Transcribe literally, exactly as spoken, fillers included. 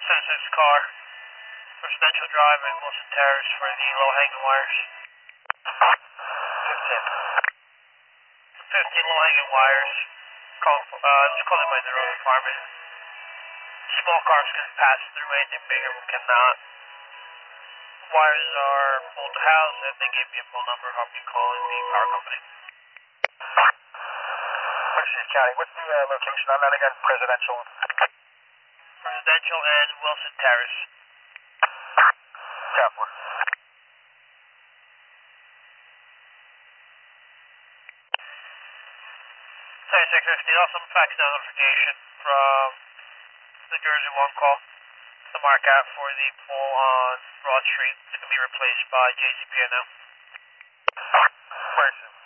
Sensors car, Residential Drive and Wilson Terrace for the low-hanging wires. fifteen. fifteen low-hanging wires. Call, uh, just call it by the road department. Small cars can pass through, anything bigger cannot. Wires are pulled to house, and they gave me a phone number. I'll be calling the power company. Merced County, what's the uh, location on that again? Presidential? Presidential and Wilson Terrace. Cap one. seventy-six fifty, also fax notification from the Jersey One call. The mark out for the pole on Broad Street is going to be replaced by J C P N now. Merced.